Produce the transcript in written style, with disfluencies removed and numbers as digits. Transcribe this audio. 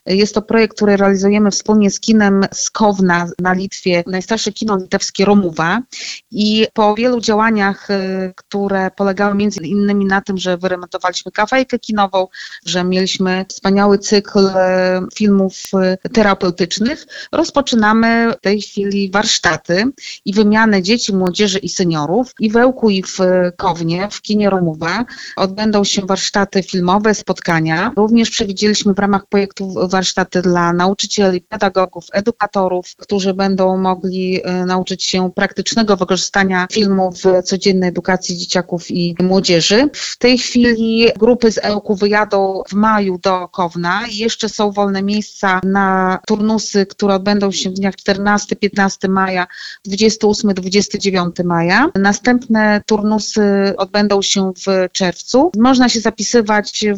Jest to projekt, który realizujemy wspólnie z kinem z Kowna na Litwie, najstarsze kino litewskie Romuva. I po wielu działaniach, które polegały między innymi na tym, że wyremontowaliśmy kafejkę kinową, że mieliśmy wspaniały cykl filmów terapeutycznych, rozpoczynamy w tej chwili warsztaty i wymianę dzieci, młodzieży i seniorów. I w Ełku, i w Kownie, w kinie Romuva odbędą się warsztaty filmowe, spotkania. Również przewidzieliśmy w ramach projektu warsztaty dla nauczycieli, pedagogów, edukatorów, którzy będą mogli nauczyć się praktycznego wykorzystania filmu w codziennej edukacji dzieciaków i młodzieży. W tej chwili grupy z Ełku wyjadą w maju do Kowna i jeszcze są wolne miejsca na turnusy, które odbędą się w dniach 14-15 maja, 28-29 maja. Następne turnusy odbędą się w czerwcu. Można się zapisywać